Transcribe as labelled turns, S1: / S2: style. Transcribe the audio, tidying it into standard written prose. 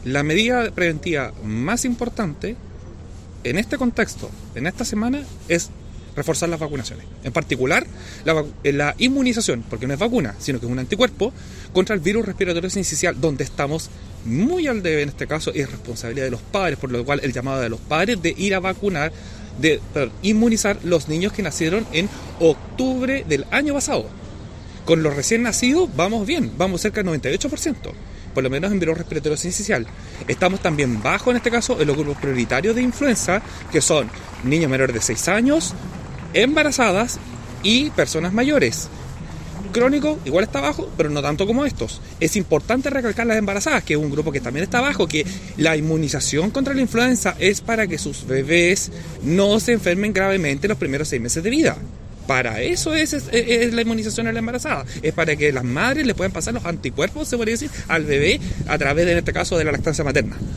S1: la medida preventiva más importante en este contexto, en esta semana, es reforzar las vacunaciones. En particular, la inmunización, porque no es vacuna, sino que es un anticuerpo contra el virus respiratorio sincicial, donde estamos muy al debe en este caso, y es responsabilidad de los padres, por lo cual el llamado de los padres de ir a vacunar, de inmunizar los niños que nacieron en octubre del año pasado. Con los recién nacidos vamos bien, vamos cerca del 98%, por lo menos en virus respiratorio sincicial. Estamos también bajo, en este caso, en los grupos prioritarios de influenza, que son niños menores de 6 años, embarazadas y personas mayores. Crónico igual está bajo, pero no tanto como estos. Es importante recalcar las embarazadas, que es un grupo que también está bajo, que la inmunización contra la influenza es para que sus bebés no se enfermen gravemente los primeros 6 meses de vida. Para eso es la inmunización a la embarazada. Es para que las madres le puedan pasar los anticuerpos, se podría decir, al bebé a través, en este caso, de la lactancia materna.